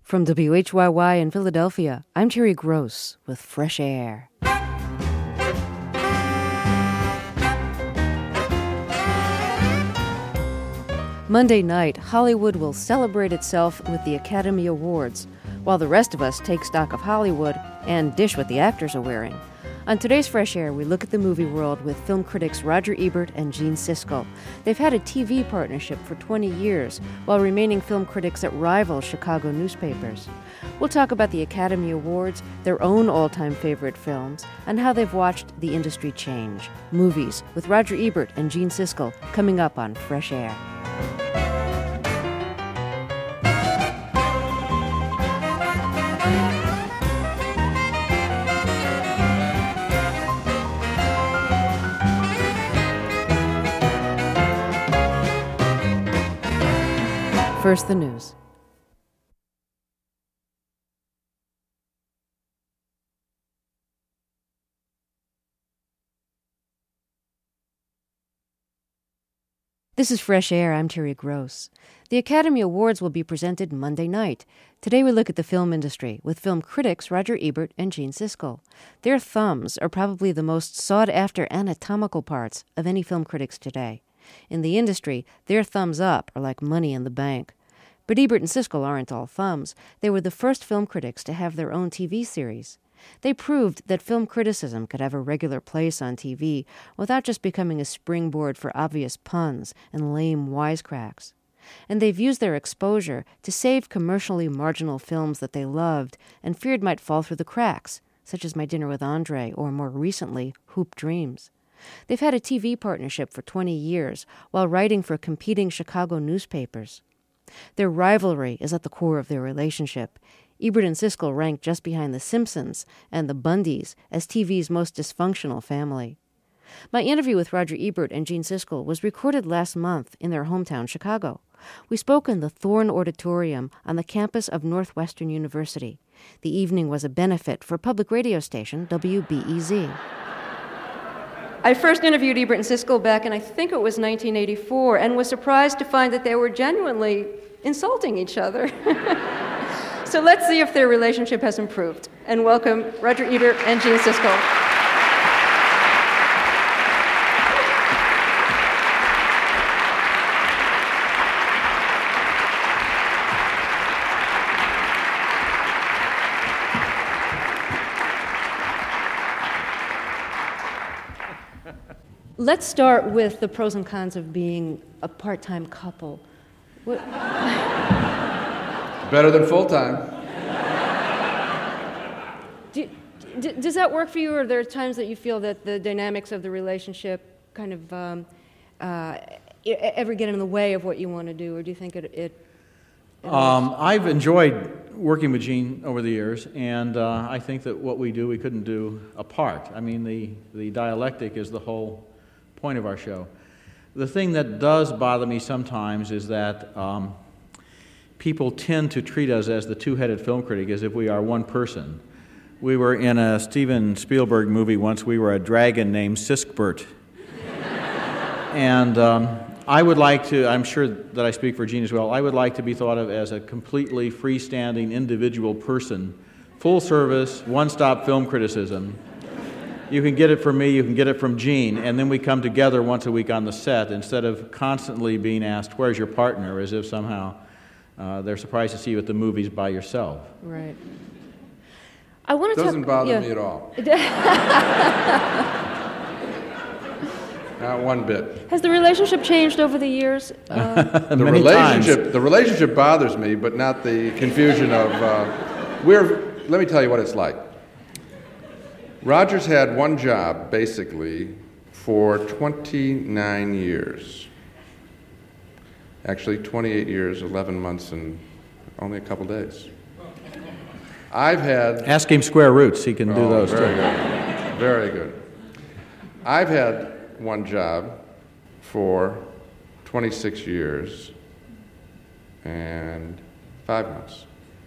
From WHYY in Philadelphia, I'm Terry Gross with Fresh Air. Monday night, Hollywood will celebrate itself with the Academy Awards, while the rest of us take stock of Hollywood and dish what the actors are wearing. On today's Fresh Air, we look at the movie world with film critics Roger Ebert and Gene Siskel. They've had a TV partnership for 20 years, while remaining film critics at rival Chicago newspapers. We'll talk about the Academy Awards, their own all-time favorite films, and how they've watched the industry change. Movies with Roger Ebert and Gene Siskel coming up on Fresh Air. First, the news. This is Fresh Air. I'm Terry Gross. The Academy Awards will be presented Monday night. Today we look at the film industry with film critics Roger Ebert and Gene Siskel. Their thumbs are probably the most sought-after anatomical parts of any film critics today. In the industry, their thumbs up are like money in the bank. But Ebert and Siskel aren't all thumbs. They were the first film critics to have their own TV series. They proved that film criticism could have a regular place on TV without just becoming a springboard for obvious puns and lame wisecracks. And they've used their exposure to save commercially marginal films that they loved and feared might fall through the cracks, such as My Dinner with Andre or, more recently, Hoop Dreams. They've had a TV partnership for 20 years while writing for competing Chicago newspapers. Their rivalry is at the core of their relationship. Ebert and Siskel rank just behind The Simpsons and the Bundys as TV's most dysfunctional family. My interview with Roger Ebert and Gene Siskel was recorded last month in their hometown, Chicago. We spoke in the Thorne Auditorium on the campus of Northwestern University. The evening was a benefit for public radio station WBEZ. I first interviewed Ebert and Siskel back in, I think it was 1984, and was surprised to find that they were genuinely insulting each other. So let's see if their relationship has improved. And welcome Roger Ebert and Gene Siskel. Let's start with the pros and cons of being a part-time couple. Better than full-time. Does that work for you, or are there times that you feel that the dynamics of the relationship kind of ever get in the way of what you want to do, or do you think it I've enjoyed working with Gene over the years, and I think that what we do, we couldn't do apart. I mean, the dialectic is the whole point of our show. The thing that does bother me sometimes is that people tend to treat us as the two-headed film critic, as if we are one person. We were in a Steven Spielberg movie once. We were a dragon named Siskbert. And I would like to, I'm sure that I speak for Gene as well, I would like to be thought of as a completely freestanding individual person, full service, one-stop film criticism. You can get it from me, you can get it from Gene, and then we come together once a week on the set instead of constantly being asked, where's your partner, as if somehow they're surprised to see you at the movies by yourself. Right. I want to Doesn't bother me at all. Not one bit. Has the relationship changed over the years? The relationship bothers me, but not the confusion of let me tell you what it's like. Roger's had one job, basically, for 29 years. Actually, 28 years, 11 months, and only a couple days. I've had... Ask him square roots. He can do those, very too. Good. Very good. I've had one job for 26 years and 5 months.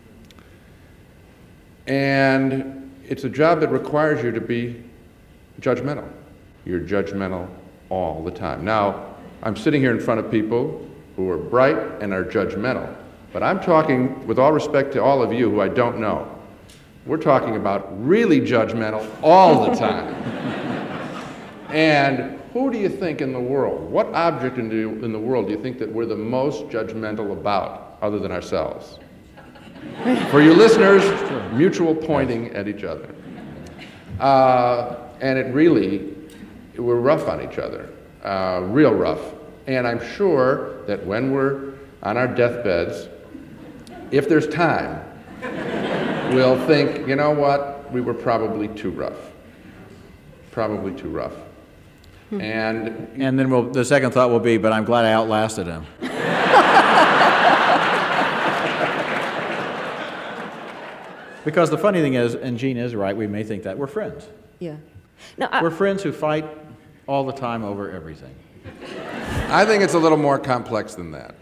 And it's a job that requires you to be judgmental. You're judgmental all the time. Now, I'm sitting here in front of people who are bright and are judgmental, But I'm talking, with all respect to all of you who I don't know, we're talking about really judgmental all the time. And who do you think in the world, what object in the world do you think that we're the most judgmental about, other than ourselves? For you listeners, mutual pointing at each other. And we're rough on each other, real rough. And I'm sure that when we're on our deathbeds, if there's time, we'll think, you know what, we were probably too rough. Probably too rough. And then the second thought will be, but I'm glad I outlasted him. Because the funny thing is, and Gene is right, we may think that we're friends. Yeah. We're friends who fight all the time over everything. I think it's a little more complex than that.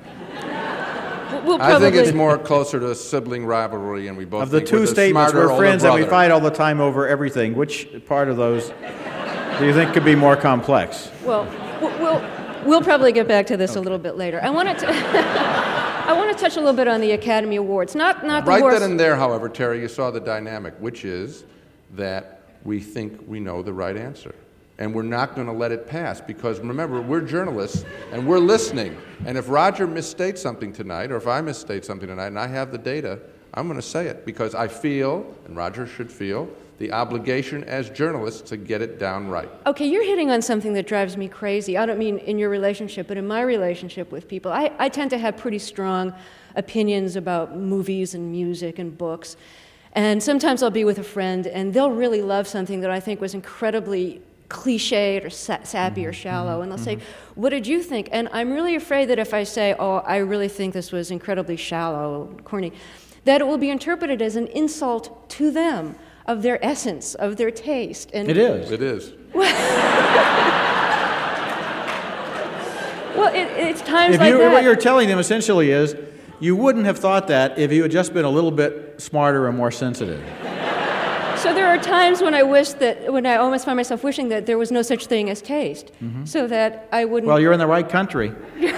I think it's more closer to a sibling rivalry, and we both of the two statements, we're friends and we fight all the time over everything. Which part of those do you think could be more complex? Well, we'll probably get back to this a little bit later. I want to touch a little bit on the Academy Awards. Not the right horse. then and there, however, Terry, you saw the dynamic, which is that we think we know the right answer. And we're not going to let it pass because, remember, we're journalists and we're listening. And if Roger misstates something tonight, or if I misstate something tonight and I have the data, I'm going to say it because I feel, and Roger should feel, the obligation as journalists to get it down right. Okay, you're hitting on something that drives me crazy. I don't mean in your relationship, but in my relationship with people. I tend to have pretty strong opinions about movies and music and books. And sometimes I'll be with a friend and they'll really love something that I think was incredibly cliched or sappy or shallow, and they'll say, what did you think? And I'm really afraid that if I say, oh, I really think this was incredibly shallow, corny, that it will be interpreted as an insult to them, of their essence, of their taste. And it is. It is. Well, it's times like that. What you're telling them essentially is, you wouldn't have thought that if you had just been a little bit smarter and more sensitive. So there are times when I almost find myself wishing that there was no such thing as taste, so that I wouldn't... Well, you're in the right country.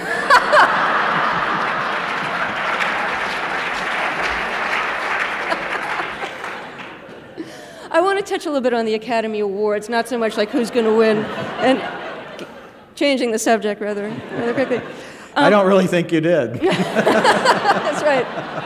I want to touch a little bit on the Academy Awards, not so much like who's going to win, and changing the subject rather quickly. I don't really think you did. That's right.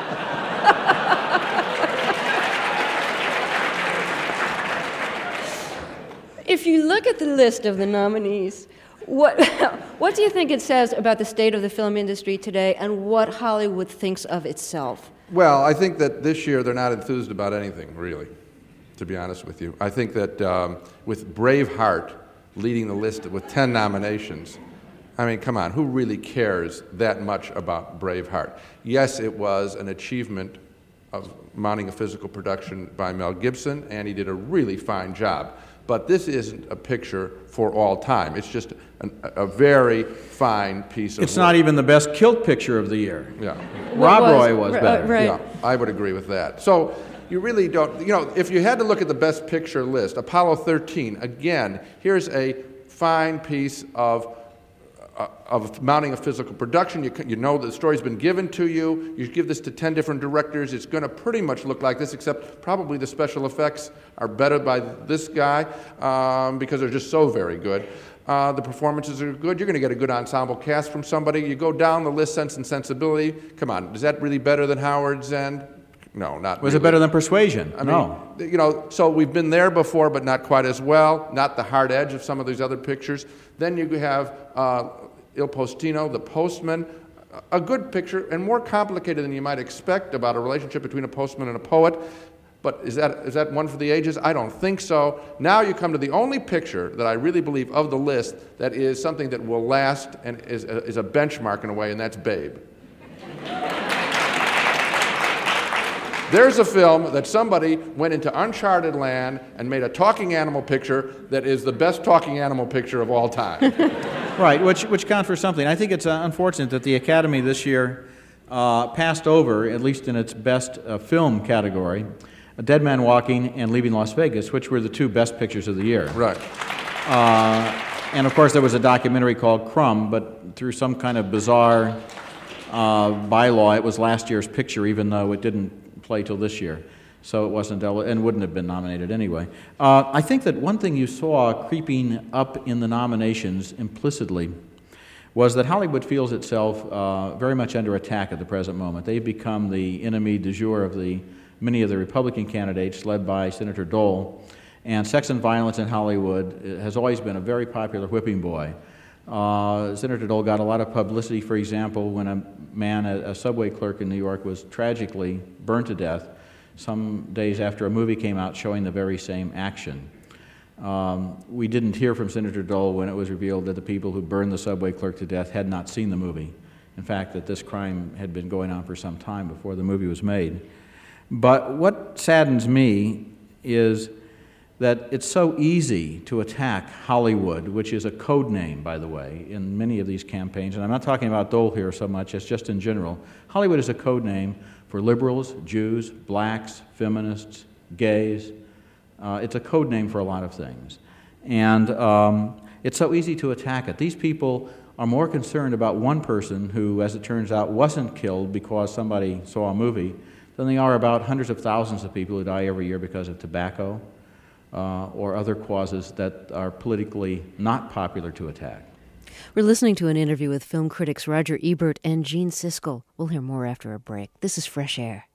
If you look at the list of the nominees, what do you think it says about the state of the film industry today and what Hollywood thinks of itself? Well, I think that this year they're not enthused about anything, really, to be honest with you. I think that with Braveheart leading the list with 10 nominations, I mean, come on, who really cares that much about Braveheart? Yes, it was an achievement of mounting a physical production by Mel Gibson, and he did a really fine job. But this isn't a picture for all time. It's just a very fine piece of It's not even the best kilt picture of the year. Yeah. Rob Roy was better. Right. Yeah, I would agree with that. So you really don't, if you had to look at the best picture list, Apollo 13, again, here's a fine piece of mounting a physical production. You know the story's been given to you. You give this to 10 different directors. It's going to pretty much look like this, except probably the special effects are better by this guy because they're just so very good. The performances are good. You're going to get a good ensemble cast from somebody. You go down the list, Sense and Sensibility. Come on, is that really better than Howard's End? No, not Was really. it better than Persuasion? No. So we've been there before, but not quite as well. Not the hard edge of some of these other pictures. Then you have Il Postino, The Postman, a good picture and more complicated than you might expect about a relationship between a postman and a poet. But is that one for the ages? I don't think so. Now you come to the only picture that I really believe of the list that is something that will last and is a benchmark in a way, and that's Babe. There's a film that somebody went into uncharted land and made a talking animal picture that is the best talking animal picture of all time. Right, which counts for something. I think it's unfortunate that the Academy this year passed over, at least in its best film category, Dead Man Walking and Leaving Las Vegas, which were the two best pictures of the year. Right. And of course there was a documentary called Crumb, but through some kind of bizarre by law, it was last year's picture, even though it didn't play till this year. So it wasn't, and wouldn't have been nominated anyway. I think that one thing you saw creeping up in the nominations implicitly was that Hollywood feels itself very much under attack at the present moment. They've become the enemy du jour of many of the Republican candidates, led by Senator Dole. And sex and violence in Hollywood has always been a very popular whipping boy. Senator Dole got a lot of publicity, for example, when a man, a subway clerk in New York, was tragically burned to death some days after a movie came out showing the very same action. We didn't hear from Senator Dole when it was revealed that the people who burned the subway clerk to death had not seen the movie. In fact, that this crime had been going on for some time before the movie was made. But what saddens me is that it's so easy to attack Hollywood, which is a code name, by the way, in many of these campaigns. And I'm not talking about Dole here so much as just in general. Hollywood is a code name for liberals, Jews, blacks, feminists, gays. It's a code name for a lot of things. And it's so easy to attack it. These people are more concerned about one person who, as it turns out, wasn't killed because somebody saw a movie than they are about hundreds of thousands of people who die every year because of tobacco or other causes that are politically not popular to attack. We're listening to an interview with film critics Roger Ebert and Gene Siskel. We'll hear more after a break. This is Fresh Air.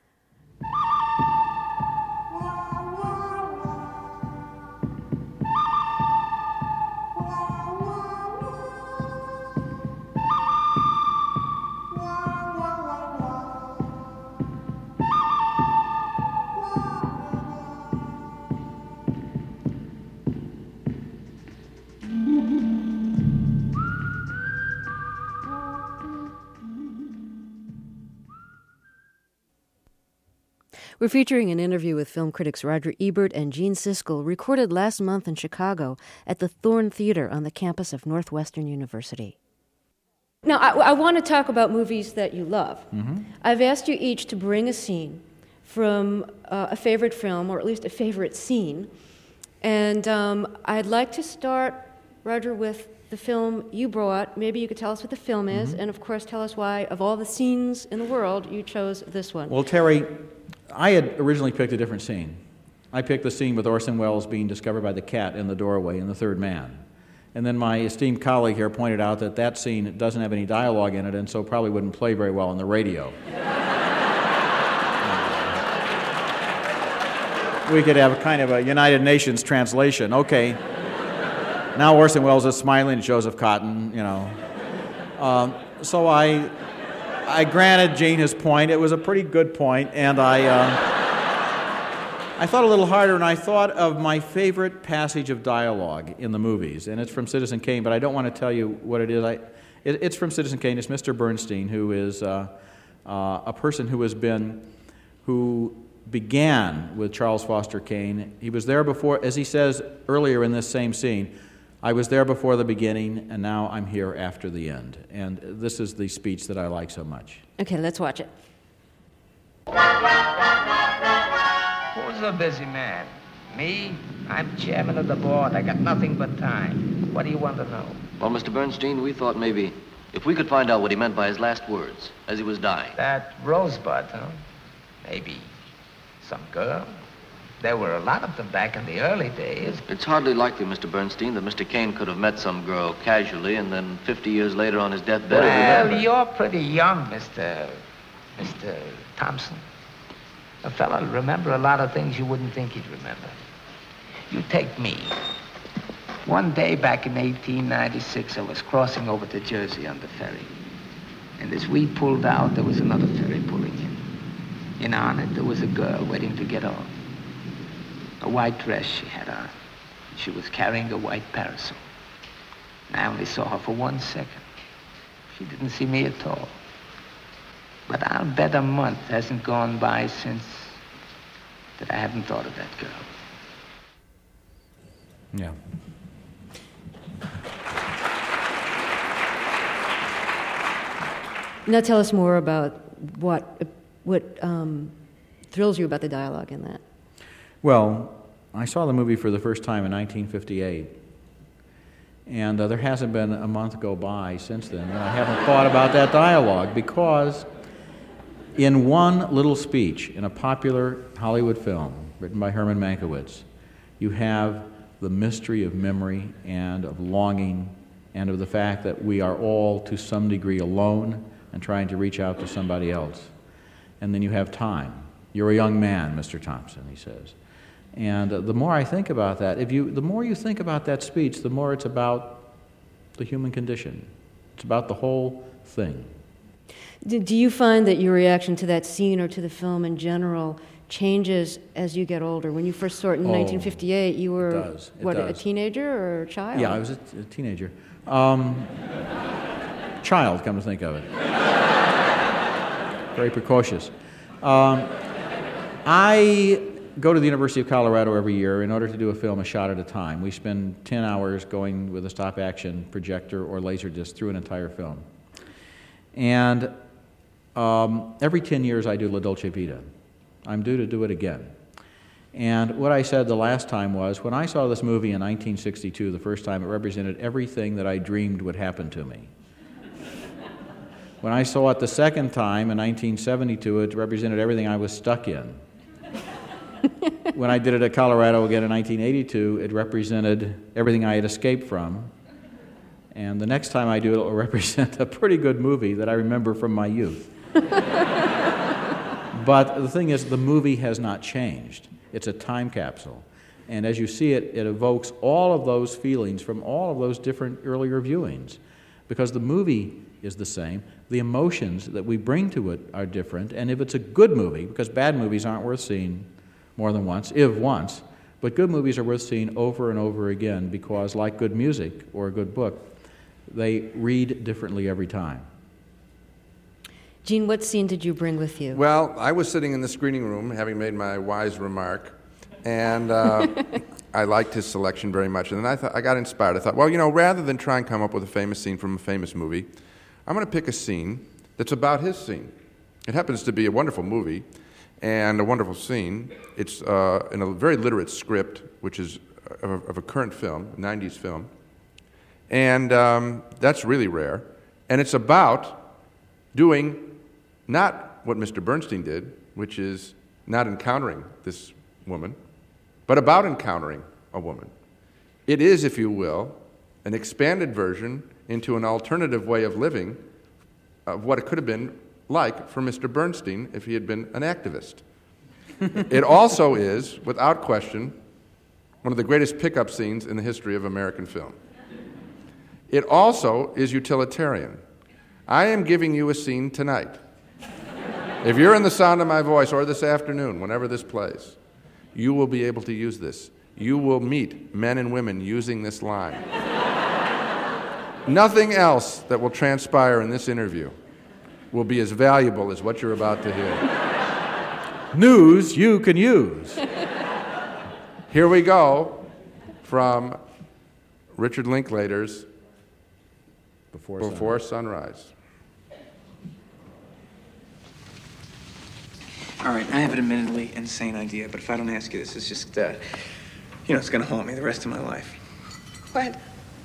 We're featuring an interview with film critics Roger Ebert and Gene Siskel, recorded last month in Chicago at the Thorne Theater on the campus of Northwestern University. Now, I want to talk about movies that you love. Mm-hmm. I've asked you each to bring a scene from a favorite film, or at least a favorite scene. And I'd like to start, Roger, with the film you brought. Maybe you could tell us what the film is, and of course tell us why, of all the scenes in the world, you chose this one. Well, Terry, I had originally picked a different scene. I picked the scene with Orson Welles being discovered by the cat in the doorway in The Third Man. And then my esteemed colleague here pointed out that that scene doesn't have any dialogue in it, and so probably wouldn't play very well on the radio. We could have kind of a United Nations translation. Okay, now Orson Welles is smiling at Joseph Cotten, you know. So I granted Gene his point. It was a pretty good point, and I thought a little harder, and I thought of my favorite passage of dialogue in the movies, and it's from Citizen Kane, but I don't want to tell you what it is. It's from Citizen Kane. It's Mr. Bernstein, who is a person who began with Charles Foster Kane. He was there before, as he says earlier in this same scene, I was there before the beginning, and now I'm here after the end. And this is the speech that I like so much. Okay, let's watch it. Who's a busy man? Me? I'm chairman of the board. I got nothing but time. What do you want to know? Well, Mr. Bernstein, we thought maybe if we could find out what he meant by his last words as he was dying. That rosebud, huh? Maybe some girl? There were a lot of them back in the early days. It's hardly likely, Mr. Bernstein, that Mr. Kane could have met some girl casually and then 50 years later on his deathbed... Well, you're pretty young, Mr. Thompson. A fella will remember a lot of things you wouldn't think he'd remember. You take me. One day back in 1896, I was crossing over to Jersey on the ferry. And as we pulled out, there was another ferry pulling in. And on it, there was a girl waiting to get off. A white dress she had on. She was carrying a white parasol. And I only saw her for 1 second. She didn't see me at all. But I'll bet a month hasn't gone by since that I haven't thought of that girl. Yeah. Now tell us more about what thrills you about the dialogue in that. Well, I saw the movie for the first time in 1958, And there hasn't been a month go by since then, and I haven't thought about that dialogue, because in one little speech in a popular Hollywood film written by Herman Mankiewicz, you have the mystery of memory and of longing and of the fact that we are all to some degree alone and trying to reach out to somebody else. And then you have time. You're a young man, Mr. Thompson, he says. And the more I think about that, the more you think about that speech, the more it's about the human condition. It's about the whole thing. Do you find that your reaction to that scene or to the film in general changes as you get older? When you first saw it in 1958, you were, a teenager or a child? Yeah, I was a teenager. Child, come to think of it. Very precocious. I go to the University of Colorado every year in order to do a film a shot at a time. We spend 10 hours going with a stop-action projector or Laserdisc through an entire film. And every 10 years I do La Dolce Vita. I'm due to do it again. And what I said the last time was, when I saw this movie in 1962, the first time, it represented everything that I dreamed would happen to me. When I saw it the second time in 1972, it represented everything I was stuck in. When I did it at Colorado again in 1982, it represented everything I had escaped from. And the next time I do it, it will represent a pretty good movie that I remember from my youth. But the thing is, the movie has not changed. It's a time capsule. And as you see it, it evokes all of those feelings from all of those different earlier viewings. Because the movie is the same, the emotions that we bring to it are different. And if it's a good movie, because bad movies aren't worth seeing more than once, if once, but good movies are worth seeing over and over again, because like good music or a good book, they read differently every time. Gene, what scene did you bring with you? Well, I was sitting in the screening room, having made my wise remark, and I liked his selection very much. And then I got inspired. I thought, well, rather than try and come up with a famous scene from a famous movie, I'm going to pick a scene that's about his scene. It happens to be a wonderful movie and a wonderful scene. It's in a very literate script, which is of a current film, a 90s film. And that's really rare. And it's about doing not what Mr. Bernstein did, which is not encountering this woman, but about encountering a woman. It is, if you will, an expanded version into an alternative way of living of what it could have been like for Mr. Bernstein if he had been an activist. It also is, without question, one of the greatest pickup scenes in the history of American film. It also is utilitarian. I am giving you a scene tonight. If you're in the sound of my voice, or this afternoon, whenever this plays, you will be able to use this. You will meet men and women using this line. Nothing else that will transpire in this interview will be as valuable as what you're about to hear. News you can use. Here we go from Richard Linklater's Before Sunrise. All right, I have an admittedly insane idea, but if I don't ask you this, it's just, it's going to haunt me the rest of my life. What?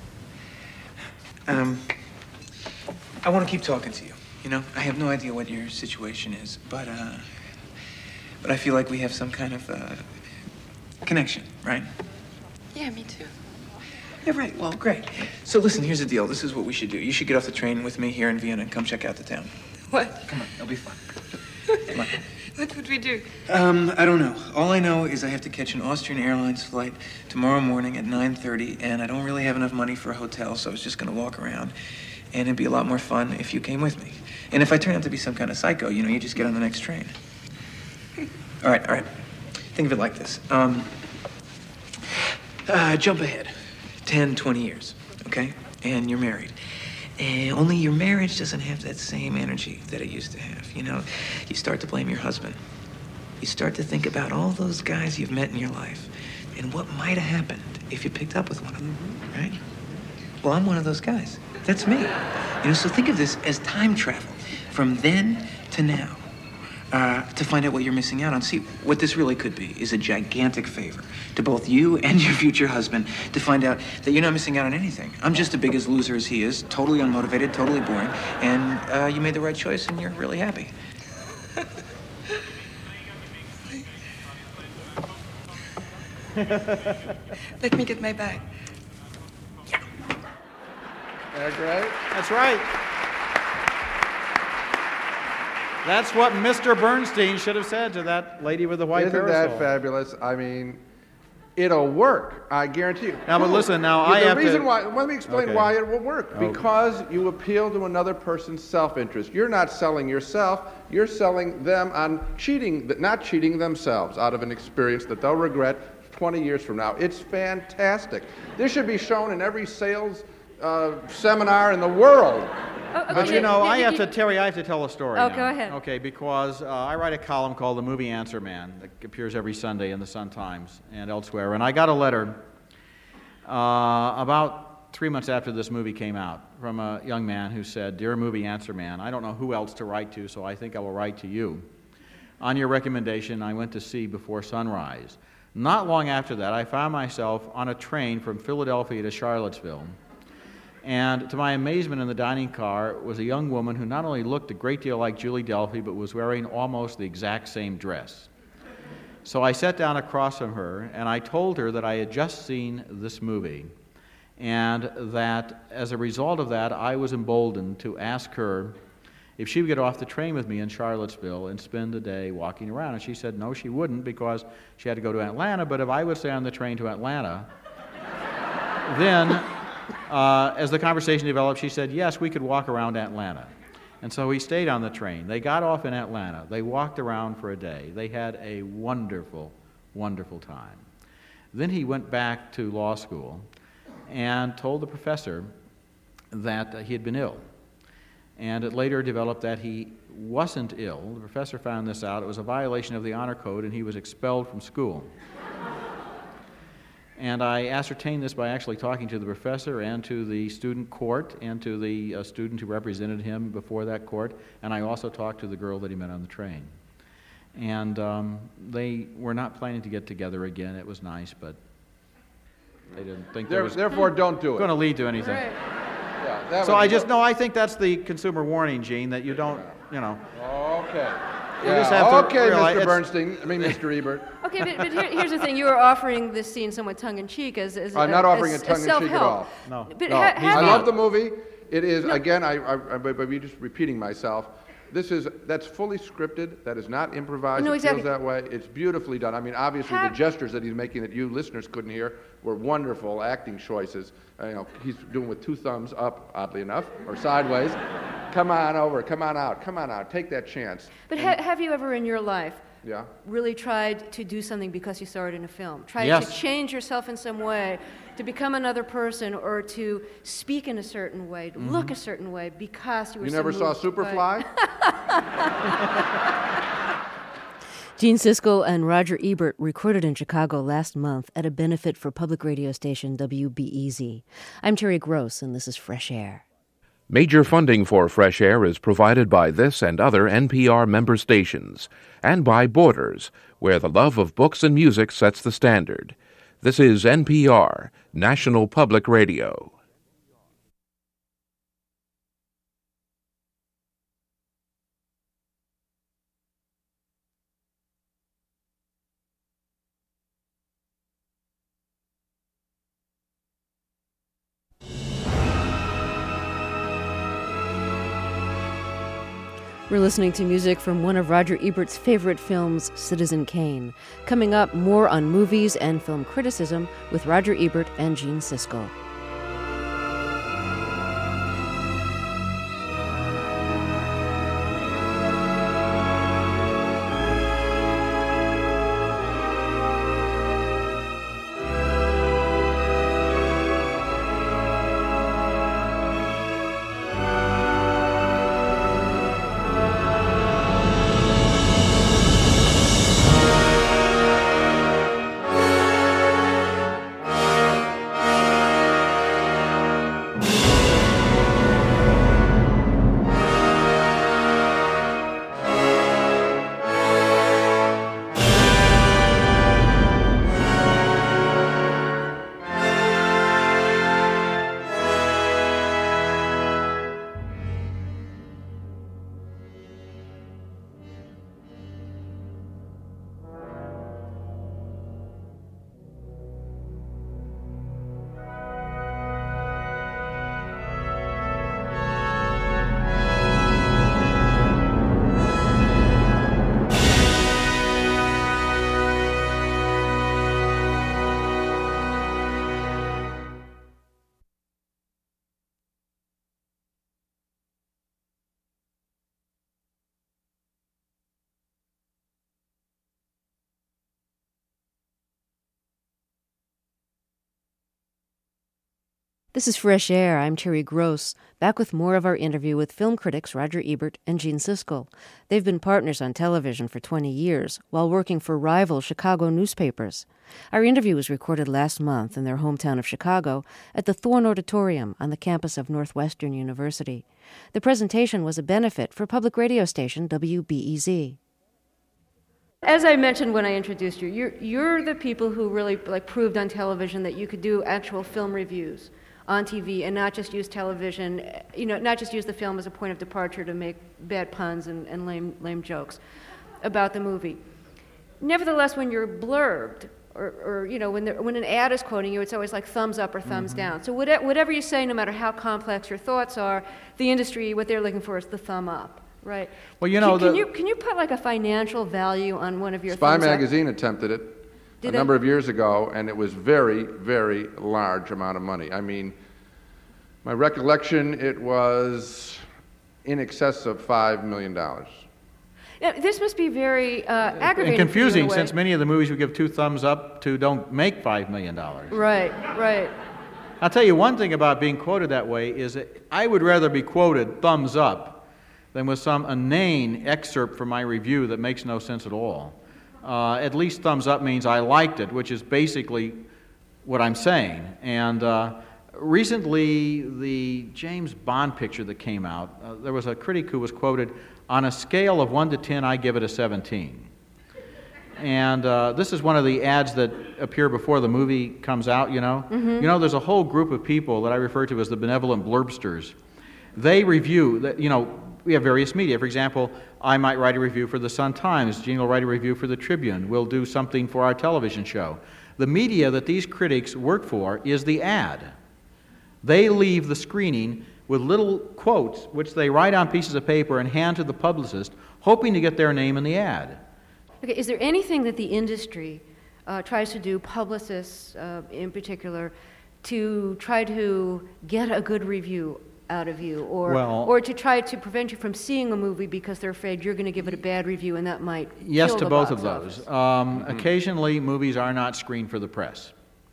I want to keep talking to you, I have no idea what your situation is, but I feel like we have some kind of, connection, right? Yeah, me too. Yeah, right, well, great. So listen, here's the deal. This is what we should do. You should get off the train with me here in Vienna and come check out the town. What? Come on, it'll be fun. Come on. What would we do? I don't know. All I know is I have to catch an Austrian Airlines flight tomorrow morning at 9:30, and I don't really have enough money for a hotel, so I was just going to walk around. And it'd be a lot more fun if you came with me. And if I turn out to be some kind of psycho, you just get on the next train. All right. Think of it like this. Jump ahead 10, 20 years, okay? And you're married. Only your marriage doesn't have that same energy that it used to have. You start to blame your husband. You start to think about all those guys you've met in your life and what might have happened if you picked up with one of them, right? Well, I'm one of those guys. That's me. So think of this as time travel from then to now. to find out what you're missing out on. See, what this really could be is a gigantic favor to both you and your future husband to find out that you're not missing out on anything. I'm just as big as loser as he is, totally unmotivated, totally boring, and you made the right choice and you're really happy. Let me get my bag. They're great. That's right. That's what Mr. Bernstein should have said to that lady with the white Isn't parasol. that fabulous? I mean, it'll work. I guarantee you. Now, but listen, now I have to... The reason why, let me explain Okay. why it will work. Okay. Because you appeal to another person's self-interest. You're not selling yourself. You're selling them on not cheating themselves out of an experience that they'll regret 20 years from now. It's fantastic. This should be shown in every sales seminar in the world. But you know, Terry, I have to tell a story now. Go ahead. Okay, because I write a column called The Movie Answer Man that appears every Sunday in the Sun-Times and elsewhere. And I got a letter about 3 months after this movie came out from a young man who said, "Dear Movie Answer Man, I don't know who else to write to, so I think I will write to you. On your recommendation, I went to see Before Sunrise. Not long after that, I found myself on a train from Philadelphia to Charlottesville. And to my amazement, in the dining car was a young woman who not only looked a great deal like Julie Delpy, but was wearing almost the exact same dress. So I sat down across from her, and I told her that I had just seen this movie, and that as a result of that, I was emboldened to ask her if she would get off the train with me in Charlottesville and spend the day walking around. And she said no, she wouldn't, because she had to go to Atlanta, but if I would stay on the train to Atlanta, then... as the conversation developed, she said, yes, we could walk around Atlanta. And so we stayed on the train. They got off in Atlanta. They walked around for a day. They had a wonderful, wonderful time. Then he went back to law school and told the professor that he had been ill. And it later developed that he wasn't ill. The professor found this out. It was a violation of the honor code, and he was expelled from school. And I ascertained this by actually talking to the professor and to the student court and to the student who represented him before that court, and I also talked to the girl that he met on the train. And they were not planning to get together again. It was nice, but they didn't think that was Therefore, don't do it. going to lead to anything. Right. Yeah, So I think that's the consumer warning, Gene, that you don't, Okay. You just have to okay, realize Mr. it's- Bernstein. I mean, Mr. Ebert. Okay, but here's the thing. You were offering this scene somewhat tongue-in-cheek as I'm not offering as it tongue-in-cheek at self-help. all. No. But No, have I you- love the movie. It is, again, but me just repeating myself, that's fully scripted. That is not improvised. No, It exactly. feels that way. It's beautifully done. I mean, obviously, the gestures that he's making that you listeners couldn't hear were wonderful acting choices. He's doing with two thumbs up, oddly enough, or sideways. Come on over. Come on out. Take that chance. But have you ever in your life Yeah. really tried to do something because you saw it in a film? Tried Yes. to change yourself in some way, to become another person, or to speak in a certain way, to look a certain way because you were You so never saw moved by- Superfly? Gene Siskel and Roger Ebert recorded in Chicago last month at a benefit for public radio station WBEZ. I'm Terry Gross, and this is Fresh Air. Major funding for Fresh Air is provided by this and other NPR member stations, and by Borders, where the love of books and music sets the standard. This is NPR, National Public Radio. We're listening to music from one of Roger Ebert's favorite films, Citizen Kane. Coming up, more on movies and film criticism with Roger Ebert and Gene Siskel. This is Fresh Air. I'm Terry Gross, back with more of our interview with film critics Roger Ebert and Gene Siskel. They've been partners on television for 20 years while working for rival Chicago newspapers. Our interview was recorded last month in their hometown of Chicago at the Thorne Auditorium on the campus of Northwestern University. The presentation was a benefit for public radio station WBEZ. As I mentioned when I introduced you, you're the people who really proved on television that you could do actual film reviews on TV and not just use television, not just use the film as a point of departure to make bad puns and lame jokes about the movie. Nevertheless, when you're blurbed, or when an ad is quoting you, it's always like thumbs up or thumbs down. So whatever you say, no matter how complex your thoughts are, the industry, what they're looking for is the thumb up, right? Well, can you put like a financial value on one of your Spy thumbs up? Magazine attempted it a number of years ago, and it was very, very large amount of money. I mean, my recollection, it was in excess of $5 million. Now, this must be very aggravating and confusing, for you in a way. since many of the movies we give 2 thumbs up to don't make $5 million. Right. I'll tell you one thing about being quoted that way is that I would rather be quoted thumbs up than with some inane excerpt from my review that makes no sense at all. At least thumbs up means I liked it, which is basically what I'm saying. And recently, the James Bond picture that came out, there was a critic who was quoted, "On a scale of 1 to 10, I give it a 17. And this is one of the ads that appear before the movie comes out, You know, there's a whole group of people that I refer to as the benevolent blurbsters. They review, we have various media. For example, I might write a review for the Sun-Times. Gene will write a review for the Tribune. We'll do something for our television show. The media that these critics work for is the ad. They leave the screening with little quotes, which they write on pieces of paper and hand to the publicist, hoping to get their name in the ad. Okay, is there anything that the industry tries to do, publicists in particular, to try to get a good review out of you, or to try to prevent you from seeing a movie because they're afraid you're going to give it a bad review and that might Yes kill to the both box of those. office? Occasionally, movies are not screened for the press.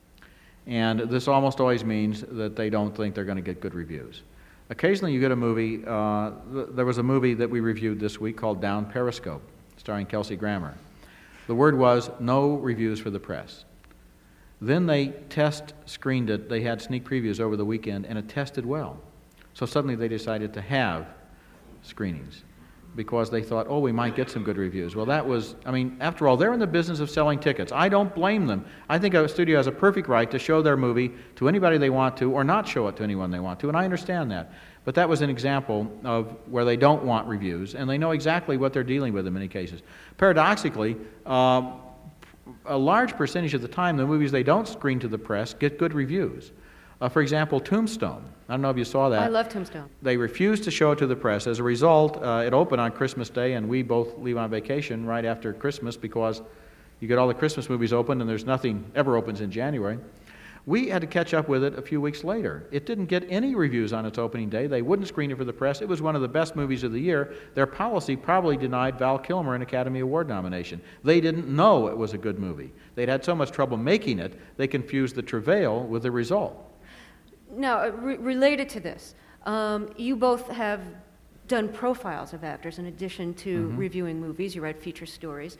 And this almost always means that they don't think they're going to get good reviews. Occasionally you get a movie, there was a movie that we reviewed this week called Down Periscope, starring Kelsey Grammer. The word was, no reviews for the press. Then they screened it, they had sneak previews over the weekend, and it tested well. So suddenly they decided to have screenings because they thought, we might get some good reviews. Well, after all, they're in the business of selling tickets. I don't blame them. I think a studio has a perfect right to show their movie to anybody they want to or not show it to anyone they want to, and I understand that. But that was an example of where they don't want reviews, and they know exactly what they're dealing with in many cases. Paradoxically, a large percentage of the time, the movies they don't screen to the press get good reviews. For example, Tombstone. I don't know if you saw that. I love Tombstone. They refused to show it to the press. As a result, it opened on Christmas Day, and we both leave on vacation right after Christmas because you get all the Christmas movies open, and there's nothing ever opens in January. We had to catch up with it a few weeks later. It didn't get any reviews on its opening day. They wouldn't screen it for the press. It was one of the best movies of the year. Their policy probably denied Val Kilmer an Academy Award nomination. They didn't know it was a good movie. They'd had so much trouble making it, they confused the travail with the result. Now, related to this, you both have done profiles of actors in addition to reviewing movies. You write feature stories.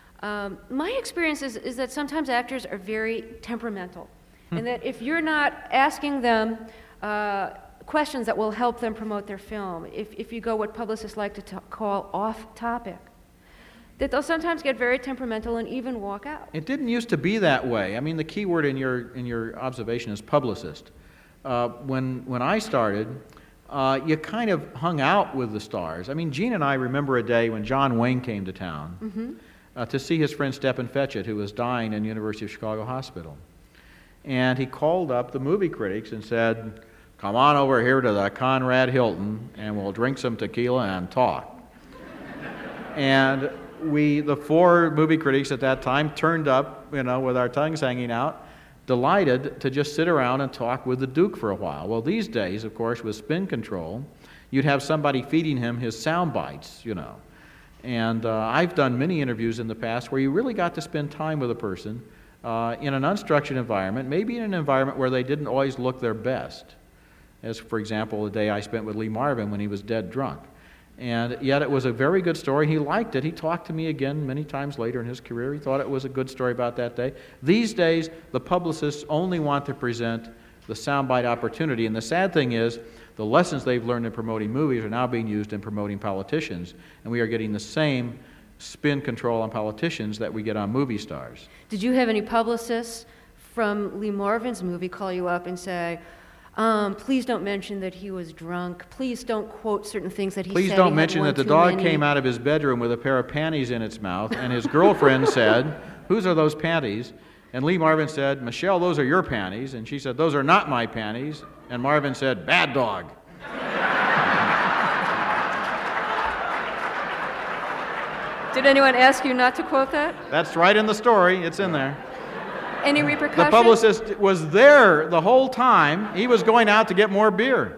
My experience is that sometimes actors are very temperamental, and that if you're not asking them questions that will help them promote their film, if you go what publicists like to call off-topic, that they'll sometimes get very temperamental and even walk out. It didn't used to be that way. I mean, the key word in your observation is publicist. When I started, you kind of hung out with the stars. I mean, Gene and I remember a day when John Wayne came to town to see his friend Stephen Fetchit, who was dying in University of Chicago Hospital. And he called up the movie critics and said, "Come on over here to the Conrad Hilton, and we'll drink some tequila and talk." And the 4 movie critics at that time turned up, with our tongues hanging out, delighted to just sit around and talk with the Duke for a while. Well, these days, of course, with spin control, you'd have somebody feeding him his sound bites, And I've done many interviews in the past where you really got to spend time with a person in an unstructured environment, maybe in an environment where they didn't always look their best, as, for example, the day I spent with Lee Marvin when he was dead drunk. And yet it was a very good story. He liked it. He talked to me again many times later in his career. He thought it was a good story about that day. These days, the publicists only want to present the soundbite opportunity. And the sad thing is, the lessons they've learned in promoting movies are now being used in promoting politicians. And we are getting the same spin control on politicians that we get on movie stars. Did you have any publicists from Lee Marvin's movie call you up and say, please don't mention that he was drunk. Please don't quote certain things that he said. Please don't mention that the dog came out of his bedroom with a pair of panties in its mouth, and his girlfriend said, whose are those panties? And Lee Marvin said, Michelle, those are your panties. And she said, those are not my panties. And Marvin said, bad dog. Did anyone ask you not to quote that? That's right in the story. It's in there. Any repercussions? The publicist was there the whole time. He was going out to get more beer.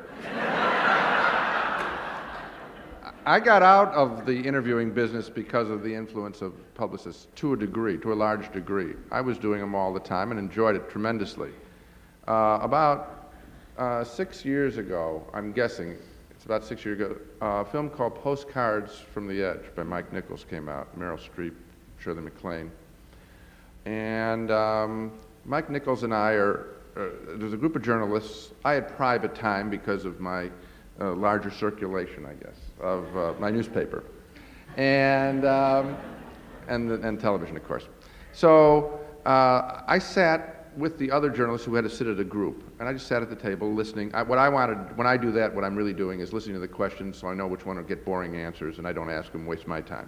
I got out of the interviewing business because of the influence of publicists to a large degree. I was doing them all the time and enjoyed it tremendously. About 6 years ago, I'm guessing, it's about 6 years ago, a film called Postcards from the Edge by Mike Nichols came out, Meryl Streep, Shirley MacLaine. And Mike Nichols and I there's a group of journalists. I had private time because of my larger circulation, I guess, of my newspaper. And television, of course. So I sat with the other journalists who had to sit at a group, and I just sat at the table listening. What I wanted, when I do that, what I'm really doing is listening to the questions so I know which one will get boring answers, and I don't ask them, waste my time.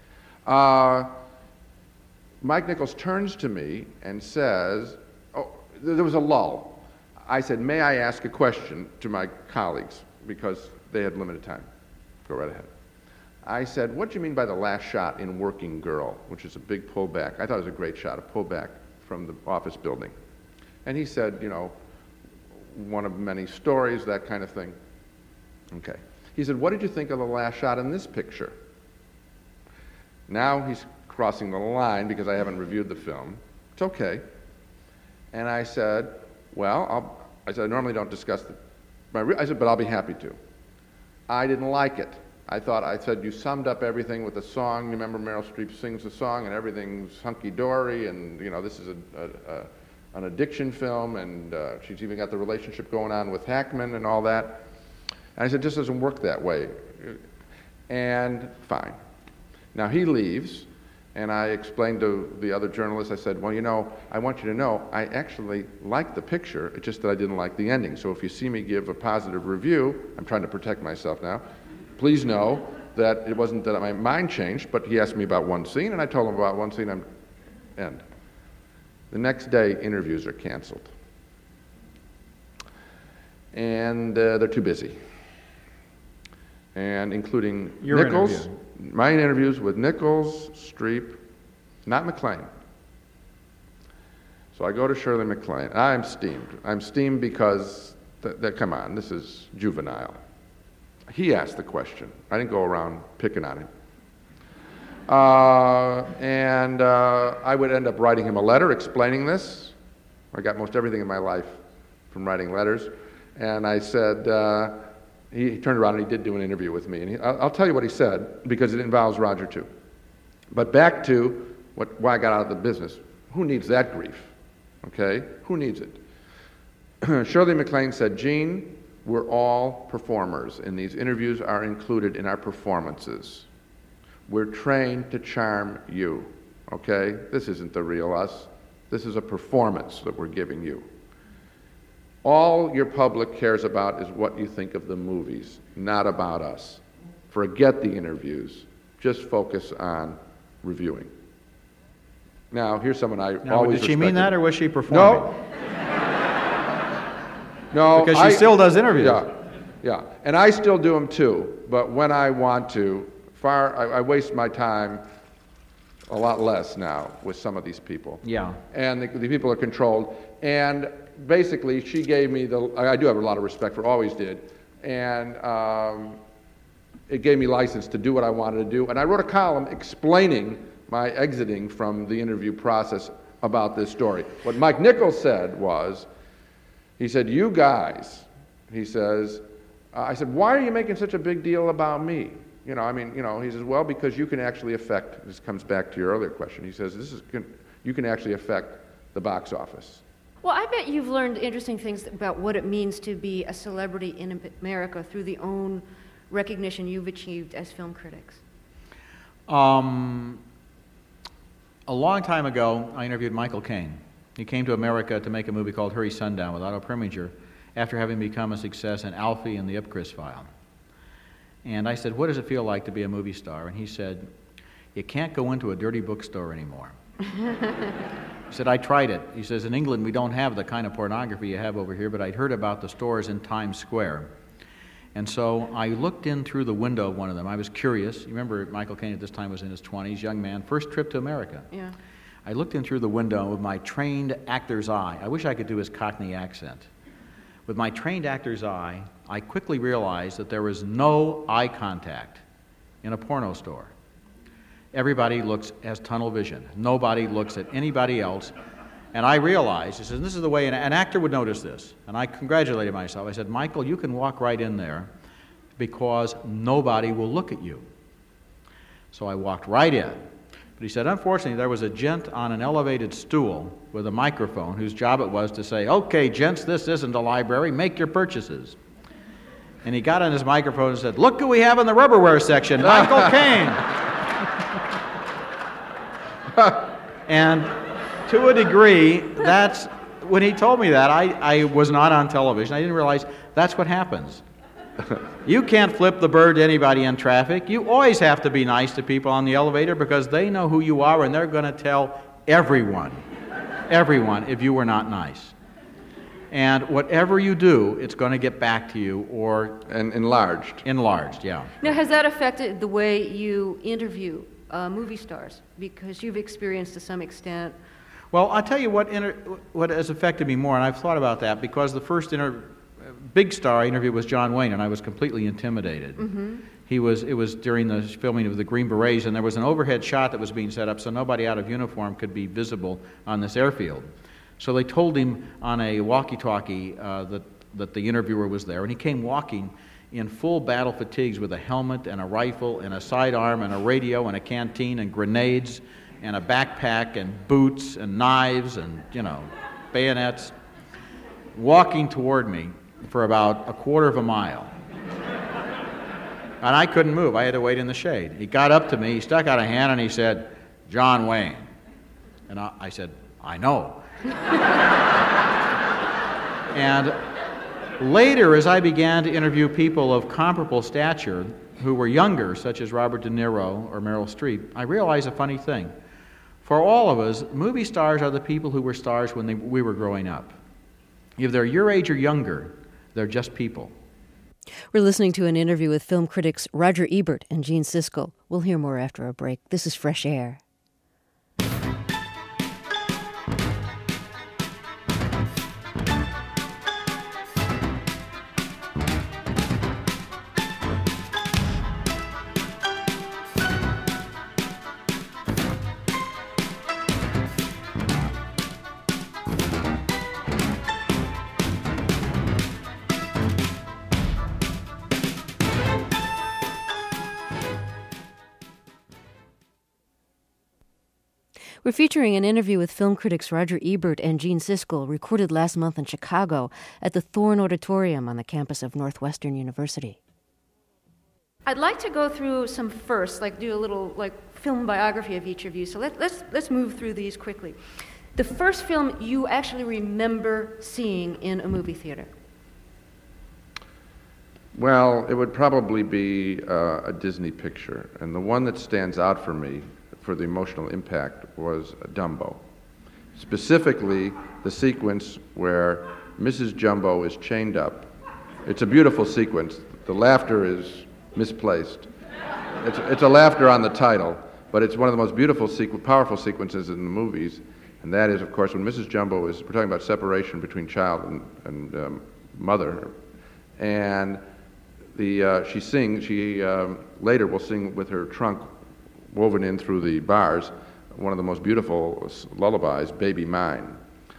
Mike Nichols turns to me and says, there was a lull. I said, may I ask a question to my colleagues, because they had limited time. Go right ahead. I said, what do you mean by the last shot in Working Girl, which is a big pullback? I thought it was a great shot, a pullback from the office building. And he said, one of many stories, that kind of thing. Okay. He said, what did you think of the last shot in this picture? Now he's crossing the line because I haven't reviewed the film. It's okay. And I said, well, I normally don't discuss I said, but I'll be happy to. I didn't like it. I said, you summed up everything with the song. You remember Meryl Streep sings the song and everything's hunky-dory and, this is an addiction film and she's even got the relationship going on with Hackman and all that. And I said, it just doesn't work that way. And fine. Now he leaves. And I explained to the other journalists, I said, well, I want you to know, I actually liked the picture, it's just that I didn't like the ending. So if you see me give a positive review, I'm trying to protect myself now, please know that it wasn't that my mind changed, but he asked me about one scene, and I told him about one scene, end. The next day, interviews are canceled. And they're too busy. And including Your Nichols. interview. My interviews with Nichols, Streep, not MacLaine. So I go to Shirley MacLaine. I'm steamed. I'm steamed because, come on, this is juvenile. He asked the question. I didn't go around picking on him. I would end up writing him a letter explaining this. I got most everything in my life from writing letters. And I said, he turned around and he did do an interview with me. And I'll tell you what he said, because it involves Roger too. But back to why I got out of the business. Who needs that grief? Okay? Who needs it? Shirley MacLaine said, Gene, we're all performers, and these interviews are included in our performances. We're trained to charm you. Okay? This isn't the real us. This is a performance that we're giving you. All your public cares about is what you think of the movies, not about us. Forget the interviews. Just focus on reviewing. Now, here's someone I always did she mean respected. that, or was she performing? No. Because she still does interviews. Yeah. And I still do them too, but when I want to, I waste my time a lot less now with some of these people. Yeah. And the people are controlled. And basically, she gave me I do have a lot of respect for, always did, and it gave me license to do what I wanted to do. And I wrote a column explaining my exiting from the interview process about this story. What Mike Nichols said was, he said, you guys, he says, I said, why are you making such a big deal about me? He says, well, because you can actually affect, this comes back to your earlier question, he says, you can actually affect the box office. Well, I bet you've learned interesting things about what it means to be a celebrity in America through the own recognition you've achieved as film critics. A long time ago, I interviewed Michael Caine. He came to America to make a movie called Hurry Sundown with Otto Preminger after having become a success in Alfie and the Ipcress File. And I said, what does it feel like to be a movie star? And he said, you can't go into a dirty bookstore anymore. He said, I tried it. He says, in England we don't have the kind of pornography you have over here, but I'd heard about the stores in Times Square. And so I looked in through the window of one of them. I was curious. You remember Michael Caine at this time was in his 20s, young man, first trip to America. Yeah. I looked in through the window with my trained actor's eye. I wish I could do his Cockney accent. With my trained actor's eye, I quickly realized that there was no eye contact in a porno store. Everybody has tunnel vision. Nobody looks at anybody else. And I realized, he says, this is the way an actor would notice this. And I congratulated myself. I said, Michael, you can walk right in there because nobody will look at you. So I walked right in. But he said, unfortunately, there was a gent on an elevated stool with a microphone whose job it was to say, okay, gents, this isn't a library. Make your purchases. And he got on his microphone and said, look who we have in the rubberware section, Michael Caine. And to a degree, that's, when he told me that, I was not on television. I didn't realize that's what happens. You can't flip the bird to anybody in traffic. You always have to be nice to people on the elevator because they know who you are and they're going to tell everyone if you were not nice. And whatever you do, it's going to get back to you or... And enlarged. Enlarged, yeah. Now, has that affected the way you interview movie stars? Because you've experienced to some extent... Well, I'll tell you what has affected me more, and I've thought about that, because the first big star I interviewed was John Wayne, and I was completely intimidated. Mm-hmm. It was during the filming of the Green Berets, and there was an overhead shot that was being set up so nobody out of uniform could be visible on this airfield. So they told him on a walkie-talkie that the interviewer was there, and he came walking in full battle fatigues with a helmet and a rifle and a sidearm and a radio and a canteen and grenades and a backpack and boots and knives and, bayonets, walking toward me for about a quarter of a mile. And I couldn't move. I had to wait in the shade. He got up to me, he stuck out a hand, and he said, John Wayne. And I said, I know. And later, as I began to interview people of comparable stature who were younger, such as Robert De Niro or Meryl Streep, I realized a funny thing. For all of us, movie stars are the people who were stars when we were growing up. If they're your age or younger, they're just people. We're listening to an interview with film critics Roger Ebert and Gene Siskel. We'll hear more after a break. This is Fresh Air. We're featuring an interview with film critics Roger Ebert and Gene Siskel, recorded last month in Chicago at the Thorne Auditorium on the campus of Northwestern University. I'd like to go through some firsts, do a little film biography of each of you. So let's move through these quickly. The first film you actually remember seeing in a movie theater? Well, it would probably be a Disney picture, and the one that stands out for me for the emotional impact was Dumbo. Specifically, the sequence where Mrs. Jumbo is chained up. It's a beautiful sequence. The laughter is misplaced. It's a laughter on the title, but it's one of the most beautiful, powerful sequences in the movies, and that is, of course, when Mrs. Jumbo we're talking about separation between child and mother, and she sings, later will sing with her trunk woven in through the bars, one of the most beautiful lullabies, Baby Mine.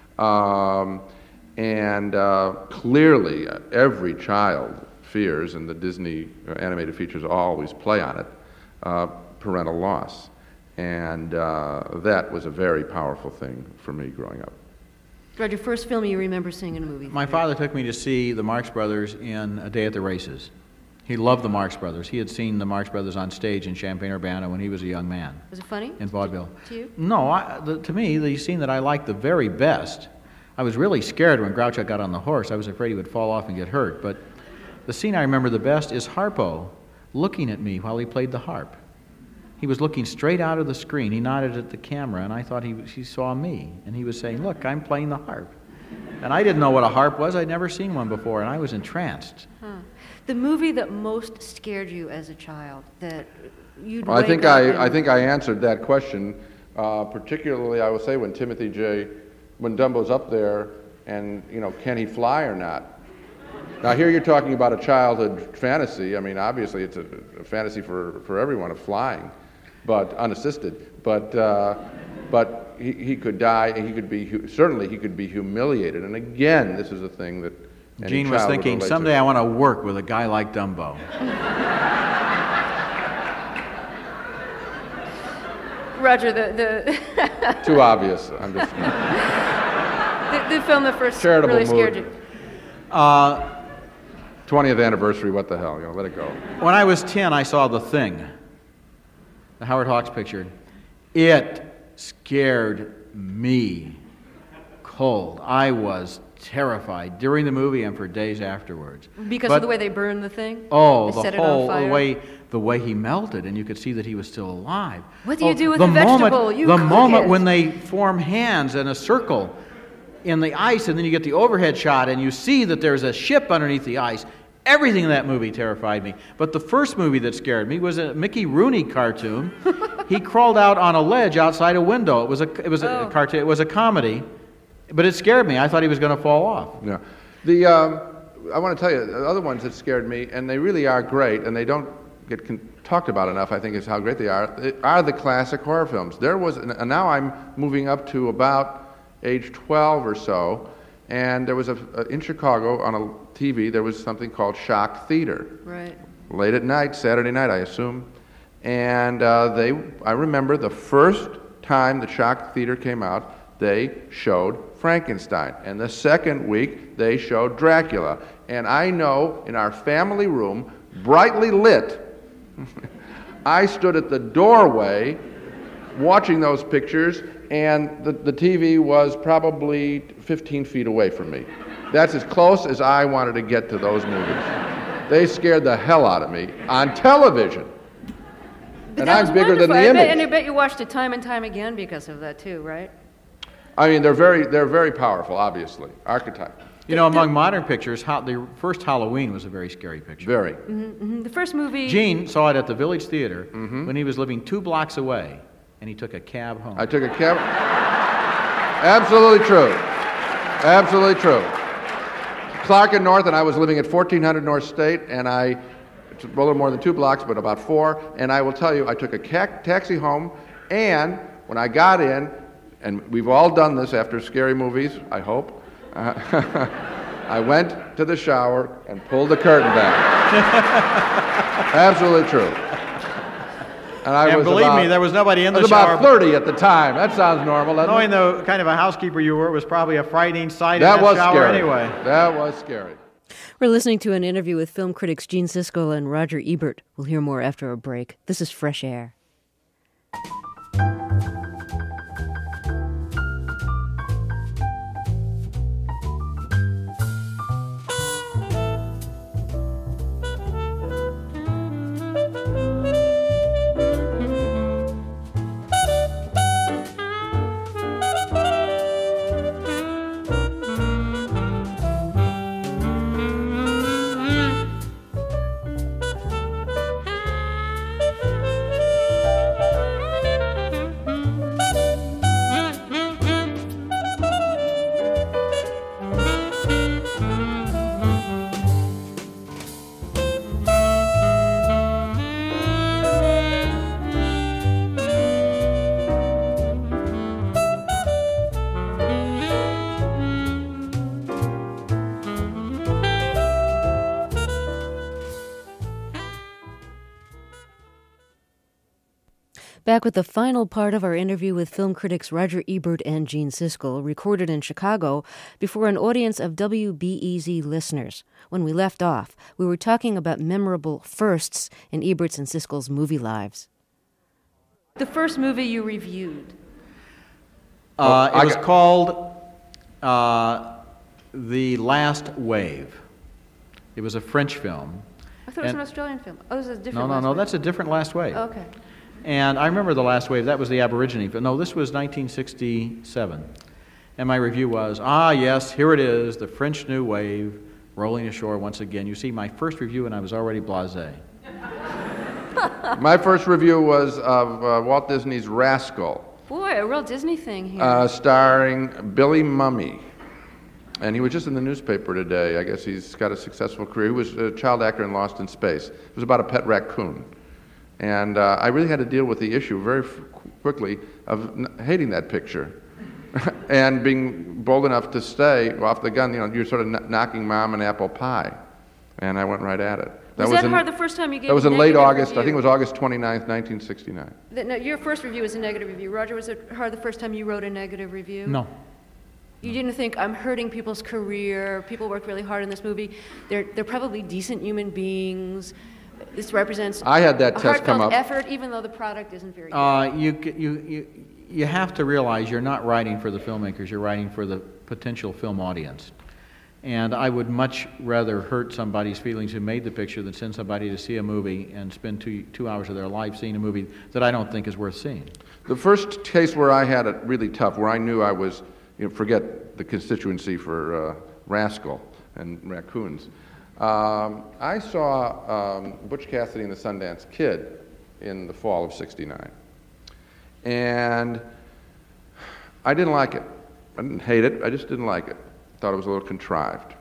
Clearly, every child fears, and the Disney animated features always play on it, parental loss. And that was a very powerful thing for me growing up. Roger, first film you remember seeing in a movie? My father took me to see the Marx Brothers in A Day at the Races. He loved the Marx Brothers. He had seen the Marx Brothers on stage in Champaign-Urbana when he was a young man. Was it funny? In vaudeville. To you? No, to me, the scene that I liked the very best, I was really scared when Groucho got on the horse. I was afraid he would fall off and get hurt. But the scene I remember the best is Harpo looking at me while he played the harp. He was looking straight out of the screen. He nodded at the camera, and I thought he saw me. And he was saying, "Look, I'm playing the harp." And I didn't know what a harp was. I'd never seen one before, and I was entranced. The movie that most scared you as a child, that you'd I think I answered that question, particularly, I would say, when when Dumbo's up there, and, can he fly or not? Now, here you're talking about a childhood fantasy. I mean, obviously, it's a fantasy for everyone of flying, but unassisted. But he could die, and he could be humiliated. And again, this is a thing that Gene was thinking, someday I want to work with a guy like Dumbo. Roger, the too obvious. I'm just the film that first charitable really scared mood. you. 20th anniversary, what the hell, let it go. When I was 10, I saw The Thing, the Howard Hawks picture. It scared me cold. I was terrified during the movie and for days afterwards. Because of the way they burned the thing? Oh, they set it on fire? the way he melted, and you could see that he was still alive. What do you do with the vegetable? The moment when they form hands in a circle in the ice, and then you get the overhead shot, and you see that there's a ship underneath the ice. Everything in that movie terrified me. But the first movie that scared me was a Mickey Rooney cartoon. He crawled out on a ledge outside a window. It was a cartoon. It was a comedy, but it scared me. I thought he was going to fall off. Yeah. I want to tell you, the other ones that scared me, and they really are great, and they don't get talked about enough, I think, is how great they are the classic horror films. And now I'm moving up to about age 12 or so, and there was in Chicago on a TV, there was something called Shock Theater. Right. Late at night, Saturday night, I assume. And I remember the first time the Shock Theater came out, they showed Frankenstein. And the second week, they showed Dracula. And I know in our family room, brightly lit, I stood at the doorway watching those pictures, and the TV was probably 15 feet away from me. That's as close as I wanted to get to those movies. They scared the hell out of me on television. But and I'm bigger than the image. And I bet you watched it time and time again because of that too, right? I mean, they're very powerful, obviously. Archetype. You know, among modern pictures, the first Halloween was a very scary picture. Very. Mm-hmm, mm-hmm. The first movie... Gene saw it at the Village Theater when he was living 2 blocks away, and he took a cab home. I took a cab... Absolutely true. Absolutely true. Clark and North, and I was living at 1400 North State, and it's a little more than 2 blocks, but about 4, and I will tell you, I took a taxi home, and when I got in, and we've all done this after scary movies, I hope, I went to the shower and pulled the curtain back. Absolutely true. And believe me, there was nobody in the shower. I was about 30 at the time. That sounds normal, doesn't it? Knowing the kind of a housekeeper you were, it was probably a frightening sight in that shower scary. Anyway. That was scary. We're listening to an interview with film critics Gene Siskel and Roger Ebert. We'll hear more after a break. This is Fresh Air. Back with the final part of our interview with film critics Roger Ebert and Gene Siskel, recorded in Chicago before an audience of WBEZ listeners. When we left off, we were talking about memorable firsts in Ebert's and Siskel's movie lives. The first movie you reviewed? It was called The Last Wave. It was a French film. I thought it was an Australian film. Oh, this is a different Last No, Wave. that's a different Last Wave. Okay. And I remember The Last Wave. That was the Aborigine film. No, this was 1967. And my review was, yes, here it is, the French New Wave, rolling ashore once again. You see, my first review and I was already blasé. My first review was of Walt Disney's Rascal. Boy, a real Disney thing here. Starring Billy Mumy. And he was just in the newspaper today. I guess he's got a successful career. He was a child actor in Lost in Space. It was about a pet raccoon. And I really had to deal with the issue very quickly of hating that picture. And being bold enough to stay off the gun. You're sort of knocking Mom an apple pie. And I went right at it. Was that hard the first time you gave That was a in late August. review? I think it was August 29th, 1969. No, your first review was a negative review. Roger, was it hard the first time you wrote a negative review? No. You didn't think, I'm hurting people's career, people worked really hard in this movie, they're probably decent human beings, this represents I had that test come up. effort, even though the product isn't very good. You have to realize you're not writing for the filmmakers, you're writing for the potential film audience. And I would much rather hurt somebody's feelings who made the picture than send somebody to see a movie and spend two hours of their life seeing a movie that I don't think is worth seeing. The first case where I had it really tough, where I knew I was, forget the constituency for Rascal and raccoons. I saw Butch Cassidy and the Sundance Kid in the fall of '69. And I didn't like it. I didn't hate it, I just didn't like it. Thought it was a little contrived.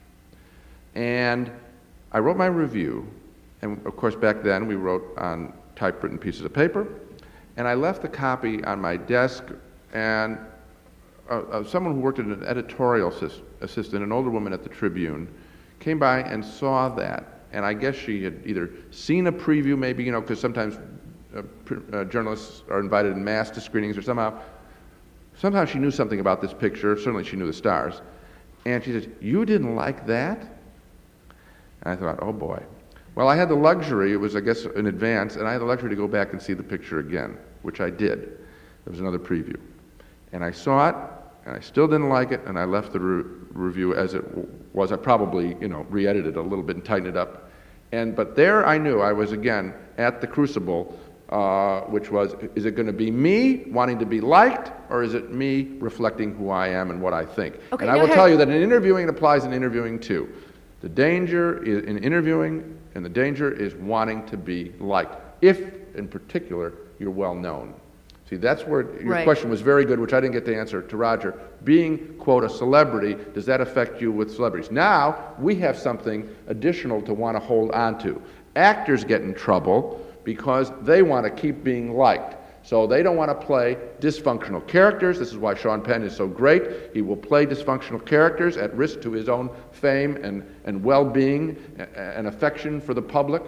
And I wrote my review, and of course back then we wrote on typewritten pieces of paper, and I left the copy on my desk, and someone who worked as an editorial assistant, an older woman at the Tribune, came by and saw that, and I guess she had either seen a preview maybe, because sometimes journalists are invited en masse to screenings, or somehow she knew something about this picture, certainly she knew the stars, and she said, "You didn't like that?" And I thought, oh boy. Well, I had the luxury, it was I guess in advance, and I had the luxury to go back and see the picture again, which I did. There was another preview. And I saw it, and I still didn't like it, and I left the review as it was. I probably, re-edited it a little bit and tightened it up. But there I knew I was again at the crucible, which was, is it going to be me wanting to be liked, or is it me reflecting who I am and what I think? Okay, and I will tell you that in interviewing, it applies in interviewing too. The danger is in interviewing, and the danger is wanting to be liked, if, in particular, you're well known. See, that's where your question was very good, which I didn't get to answer to Roger. Being, quote, a celebrity, does that affect you with celebrities? Now, we have something additional to want to hold on to. Actors get in trouble because they want to keep being liked. So they don't want to play dysfunctional characters. This is why Sean Penn is so great. He will play dysfunctional characters at risk to his own fame and well-being and affection for the public.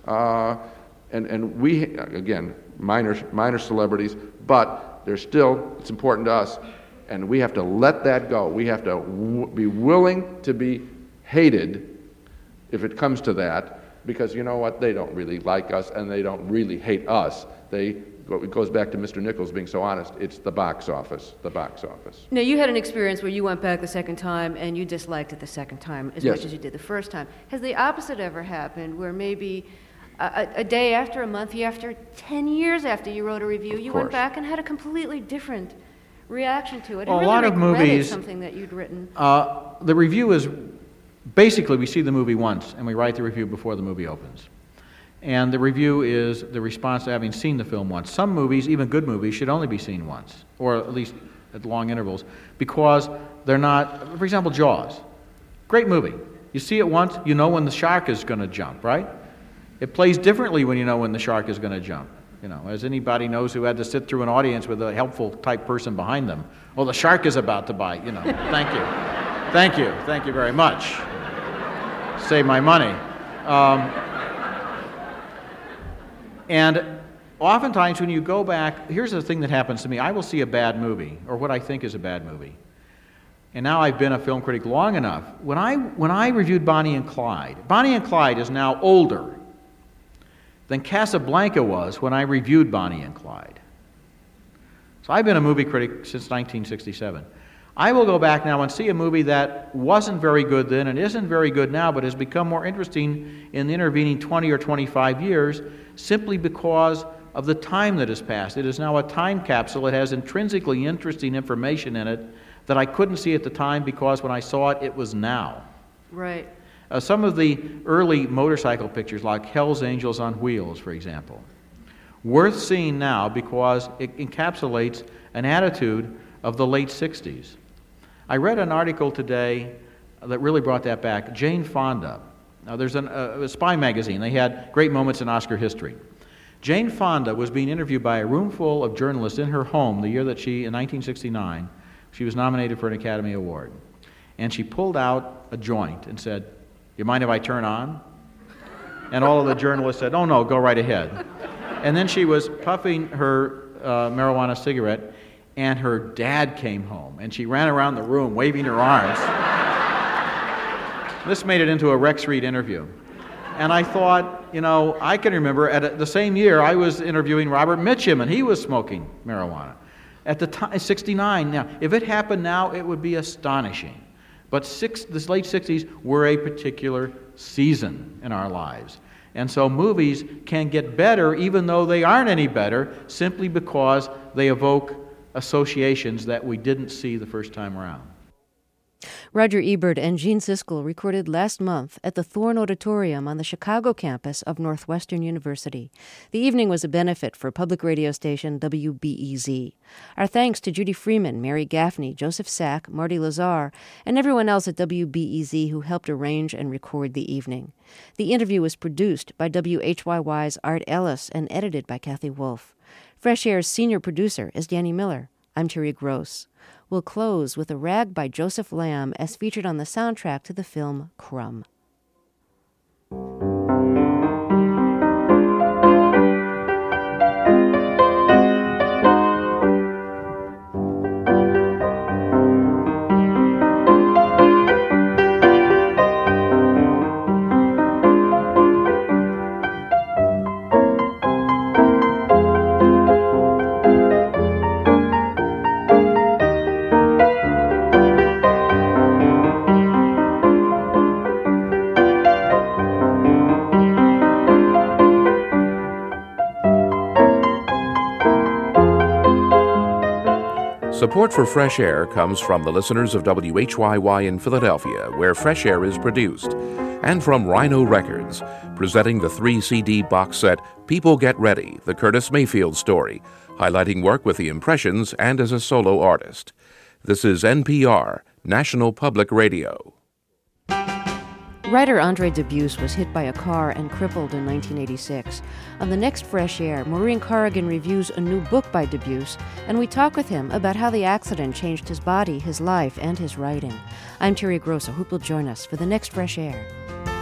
And we, again, minor celebrities, but they're still, it's important to us, and we have to let that go. We have to be willing to be hated if it comes to that, because you know what? They don't really like us, and they don't really hate us. It goes back to Mr. Nichols being so honest. It's the box office. Now, you had an experience where you went back the second time and you disliked it the second time as much as you did the first time. Has the opposite ever happened, where maybe a day after, a month after, 10 years after you wrote a review, you went back and had a completely different reaction to it? Well, a lot of movies, something that you'd written. The review is, basically we see the movie once and we write the review before the movie opens. And the review is the response to having seen the film once. Some movies, even good movies, should only be seen once, or at least at long intervals, because they're not, for example, Jaws. Great movie. You see it once, you know when the shark is going to jump, right? It plays differently when you know when the shark is going to jump. As anybody knows who had to sit through an audience with a helpful type person behind them. Well, the shark is about to bite, Thank you. Thank you very much. Save my money. And oftentimes when you go back, here's the thing that happens to me. I will see a bad movie, or what I think is a bad movie. And now I've been a film critic long enough. When I reviewed Bonnie and Clyde is now older than Casablanca was when I reviewed Bonnie and Clyde. So I've been a movie critic since 1967. I will go back now and see a movie that wasn't very good then and isn't very good now, but has become more interesting in the intervening 20 or 25 years simply because of the time that has passed. It is now a time capsule. It has intrinsically interesting information in it that I couldn't see at the time because when I saw it, it was now. Right. Some of the early motorcycle pictures, like Hell's Angels on Wheels, for example, worth seeing now because it encapsulates an attitude of the late 60s. I read an article today that really brought that back. Jane Fonda. Now, there's a Spy magazine. They had great moments in Oscar history. Jane Fonda was being interviewed by a room full of journalists in her home the year that in 1969, she was nominated for an Academy Award. And she pulled out a joint and said, "You mind if I turn on?" And all of the journalists said, "Oh no, go right ahead." And then she was puffing her marijuana cigarette, and her dad came home, and she ran around the room waving her arms. This made it into a Rex Reed interview. And I thought, I can remember the same year I was interviewing Robert Mitchum, and he was smoking marijuana. At the time, 69. Now, if it happened now, it would be astonishing. But this late 60s were a particular season in our lives. And so movies can get better, even though they aren't any better, simply because they evoke associations that we didn't see the first time around. Roger Ebert and Gene Siskel recorded last month at the Thorne Auditorium on the Chicago campus of Northwestern University. The evening was a benefit for public radio station WBEZ. Our thanks to Judy Freeman, Mary Gaffney, Joseph Sack, Marty Lazar, and everyone else at WBEZ who helped arrange and record the evening. The interview was produced by WHYY's Art Ellis and edited by Kathy Wolf. Fresh Air's senior producer is Danny Miller. I'm Terry Gross. We'll close with a rag by Joseph Lamb as featured on the soundtrack to the film Crumb. Support for Fresh Air comes from the listeners of WHYY in Philadelphia, where Fresh Air is produced, and from Rhino Records, presenting the 3-CD box set People Get Ready, the Curtis Mayfield story, highlighting work with the Impressions and as a solo artist. This is NPR, National Public Radio. Writer Andre Dubus was hit by a car and crippled in 1986. On the next Fresh Air, Maureen Corrigan reviews a new book by Dubus, and we talk with him about how the accident changed his body, his life, and his writing. I'm Terry Gross. I hope you'll join us for the next Fresh Air.